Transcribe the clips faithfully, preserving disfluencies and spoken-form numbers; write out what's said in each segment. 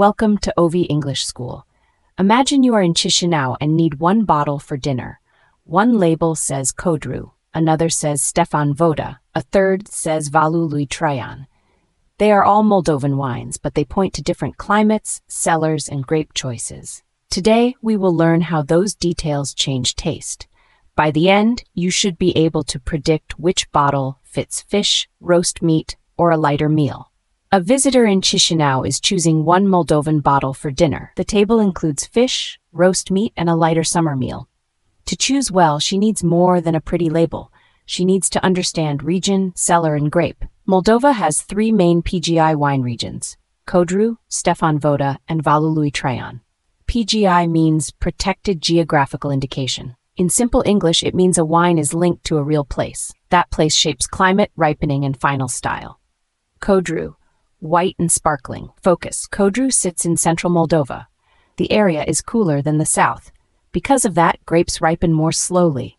Welcome to O V English School. Imagine you are in Chisinau and need one bottle for dinner. One label says Codru, another says Stefan Voda, a third says Valu lui Traian. They are all Moldovan wines, but they point to different climates, cellars, and grape choices. Today, we will learn how those details change taste. By the end, you should be able to predict which bottle fits fish, roast meat, or a lighter meal. A visitor in Chisinau is choosing one Moldovan bottle for dinner. The table includes fish, roast meat, and a lighter summer meal. To choose well, she needs more than a pretty label. She needs to understand region, cellar, and grape. Moldova has three main P G I wine regions: Codru, Stefan Voda, and Valu lui Traian. P G I means Protected Geographical Indication. In simple English, it means a wine is linked to a real place. That place shapes climate, ripening, and final style. Codru, white and sparkling. Focus. Codru sits in central Moldova. The area is cooler than the south. Because of that, grapes ripen more slowly.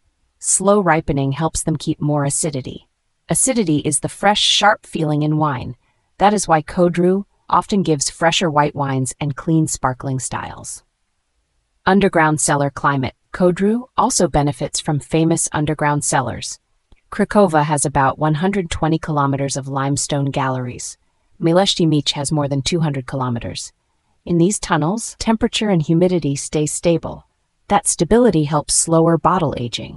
Slow ripening helps them keep more acidity. Acidity is the fresh, sharp feeling in wine. That is why Codru often gives fresher white wines and clean, sparkling styles. Underground cellar climate. Codru also benefits from famous underground cellars. Craiova has about one hundred twenty kilometers of limestone galleries. Milești Mici has more than two hundred kilometers. In these tunnels, temperature and humidity stay stable. That stability helps slower bottle aging.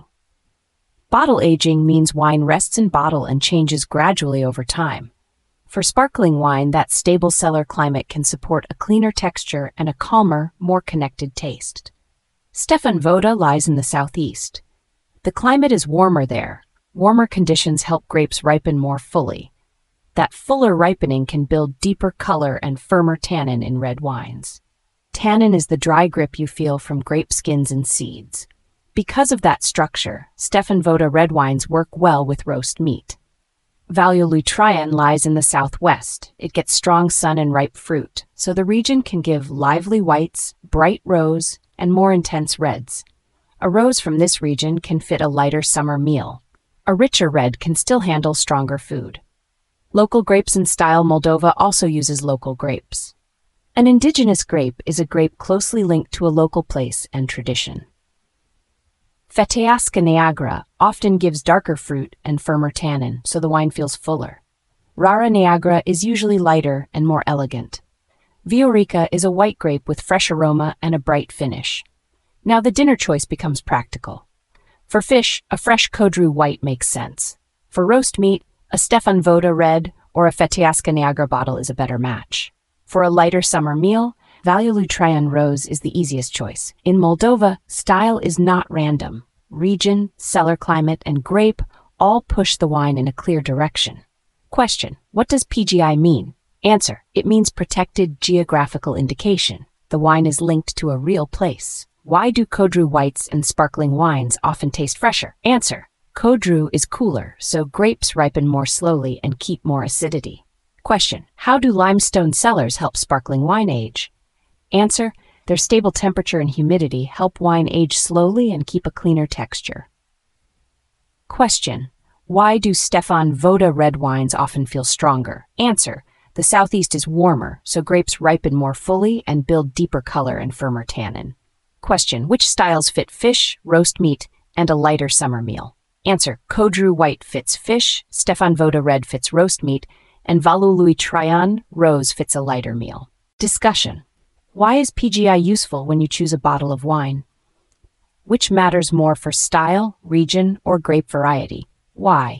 Bottle aging means wine rests in bottle and changes gradually over time. For sparkling wine, that stable cellar climate can support a cleaner texture and a calmer, more connected taste. Stefan Voda lies in the southeast. The climate is warmer there. Warmer conditions help grapes ripen more fully. That fuller ripening can build deeper color and firmer tannin in red wines. Tannin is the dry grip you feel from grape skins and seeds. Because of that structure, Stefan Voda red wines work well with roast meat. Valu lui Traian lies in the southwest. It gets strong sun and ripe fruit, so the region can give lively whites, bright rose, and more intense reds. A rose from this region can fit a lighter summer meal. A richer red can still handle stronger food. Local grapes and style. Moldova also uses local grapes. An indigenous grape is a grape closely linked to a local place and tradition. Feteasca Neagră often gives darker fruit and firmer tannin, so the wine feels fuller. Rară Neagră is usually lighter and more elegant. Viorica is a white grape with fresh aroma and a bright finish. Now the dinner choice becomes practical. For fish, a fresh Codru white makes sense. For roast meat, a Stefan Voda red or a Feteasca Neagră bottle is a better match. For a lighter summer meal, Valu lui Traian rose is the easiest choice. In Moldova, style is not random. Region, cellar climate, and grape all push the wine in a clear direction. Question: what does P G I mean? Answer: it means Protected Geographical Indication. The wine is linked to a real place. Why do Codru whites and sparkling wines often taste fresher? Answer: Codru is cooler, so grapes ripen more slowly and keep more acidity. Question: how do limestone cellars help sparkling wine age? Answer: their stable temperature and humidity help wine age slowly and keep a cleaner texture. Question: why do Stefan Voda red wines often feel stronger? Answer: the southeast is warmer, so grapes ripen more fully and build deeper color and firmer tannin. Question: which styles fit fish, roast meat, and a lighter summer meal? Answer: Codru white fits fish, Stefan Voda red fits roast meat, and Valu lui Traian rose fits a lighter meal. Discussion: why is P G I useful when you choose a bottle of wine? Which matters more for style, region, or grape variety? Why?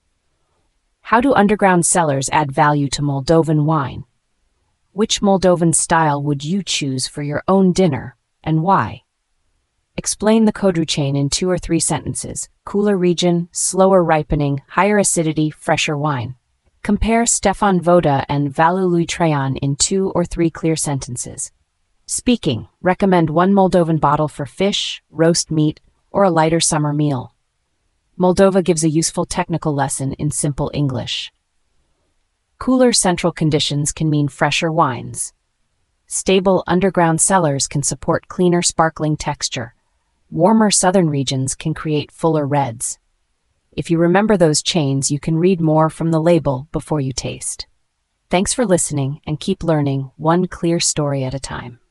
How do underground cellars add value to Moldovan wine? Which Moldovan style would you choose for your own dinner, and why? Explain the Codru chain in two or three sentences. Cooler region, slower ripening, higher acidity, fresher wine. Compare Stefan Voda and Valu lui Traian in two or three clear sentences. Speaking: recommend one Moldovan bottle for fish, roast meat, or a lighter summer meal. Moldova gives a useful technical lesson in simple English. Cooler central conditions can mean fresher wines. Stable underground cellars can support cleaner, sparkling texture. Warmer southern regions can create fuller reds. If you remember those chains, you can read more from the label before you taste. Thanks for listening and keep learning one clear story at a time.